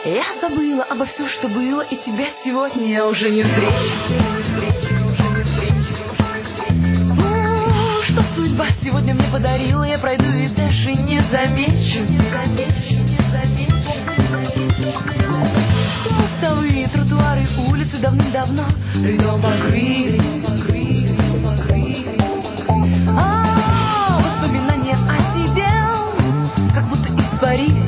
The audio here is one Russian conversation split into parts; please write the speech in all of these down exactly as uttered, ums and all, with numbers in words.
Я забыла обо всем, что было, и тебя сегодня я уже не встречу. Ну, что судьба сегодня мне подарила, я пройду и даже не замечу. Мостовые тротуары, улицы давным-давно льдом покрыли. А воспоминания о тебе как будто испарились.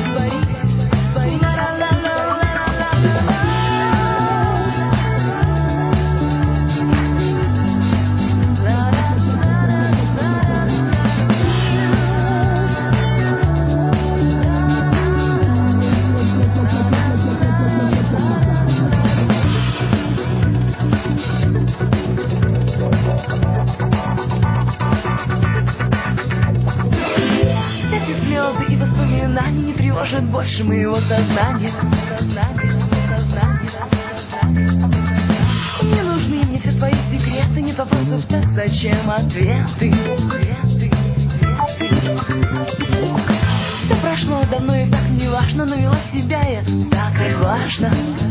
И воспоминания не тревожат больше моего сознания. Не нужны мне все твои секреты, нет вопросов, так зачем ответы? Все прошло давно и так не важно, но вела себя я так отважно.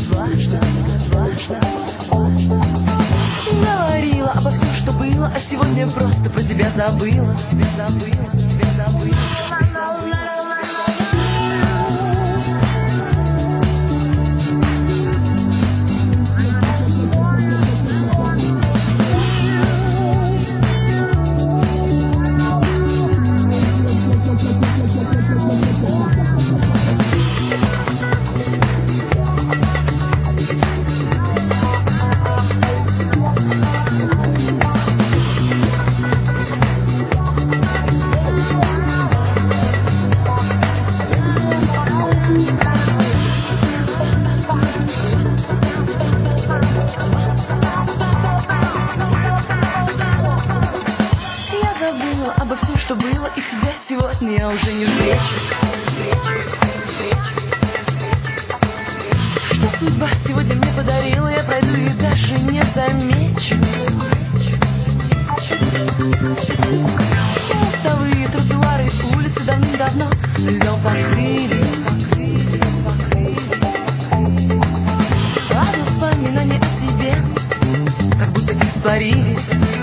Говорила обо всем, что было, а сегодня просто про тебя забыла. Обо всем, что было, и тебя сегодня я уже не встречу. Что судьба сегодня мне подарила, я пройду и даже не замечу. Мостовые тротуары, улицы давным-давно льдом покрыли. А воспоминания о тебе как будто испарились.